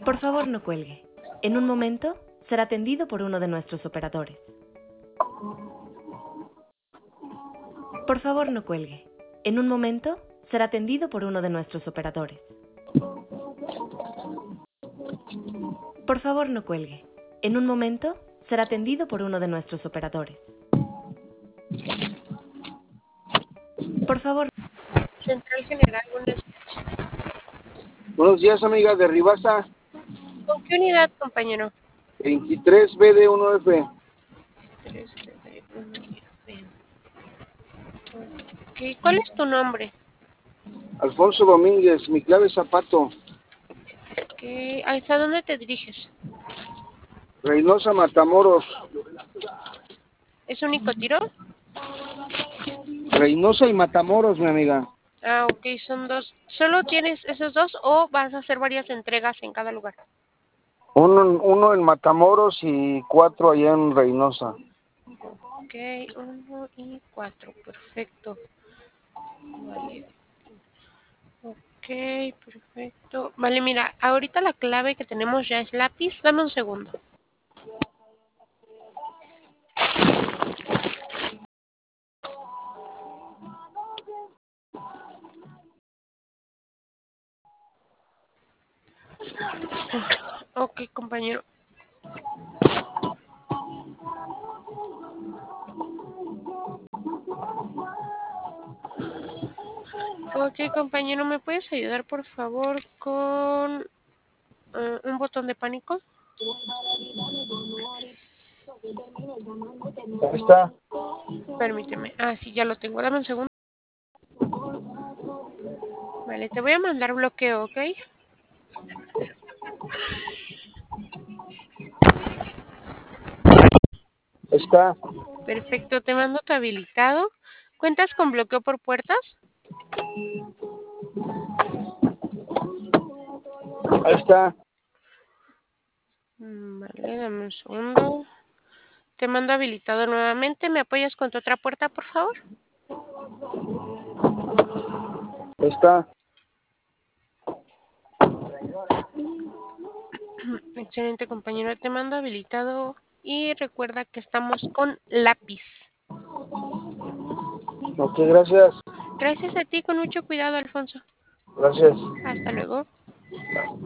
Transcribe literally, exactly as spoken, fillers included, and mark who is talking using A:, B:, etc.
A: Por favor, no cuelgue. En un momento será atendido por uno de nuestros operadores. Por favor, no cuelgue. En un momento será atendido por uno de nuestros operadores. Por favor, no cuelgue. En un momento será atendido por uno de nuestros operadores. Por favor.
B: Central General, buenas noches.
C: Buenos días, amiga de Ribasa.
B: ¿Con qué unidad, compañero?
C: veintitrés B D uno F.
B: tres B uno F. Ok, ¿cuál es tu nombre?
C: Alfonso Domínguez, mi clave es Zapato.
B: Ok, ¿hasta dónde te diriges?
C: Reynosa Matamoros.
B: ¿Es único tiro?
C: Reynosa y Matamoros, mi amiga.
B: Ah, ok, son dos. ¿Solo tienes esos dos o vas a hacer varias entregas en cada lugar?
C: Uno, uno en Matamoros y cuatro allá en Reynosa.
B: Ok, uno y cuatro, perfecto. Vale. Ok, perfecto. Vale, mira, ahorita la clave que tenemos ya es lápiz. Dame un segundo. Ok, compañero. Ok, compañero, ¿me puedes ayudar por favor con uh, un botón de pánico?
C: Ahí está.
B: Permíteme. Ah, sí, ya lo tengo. Dame un segundo. Vale, te voy a mandar bloqueo, ¿ok?
C: Ahí está.
B: Perfecto, te mando tu habilitado. ¿Cuentas con bloqueo por puertas?
C: Ahí está.
B: Vale, dame un segundo. Te mando habilitado nuevamente. ¿Me apoyas con tu otra puerta, por favor?
C: Ahí está.
B: Excelente, compañero. Te mando habilitado y recuerda que estamos con lápiz.
C: Ok, gracias.
B: Gracias a ti, con mucho cuidado, Alfonso.
C: Gracias.
B: Hasta luego.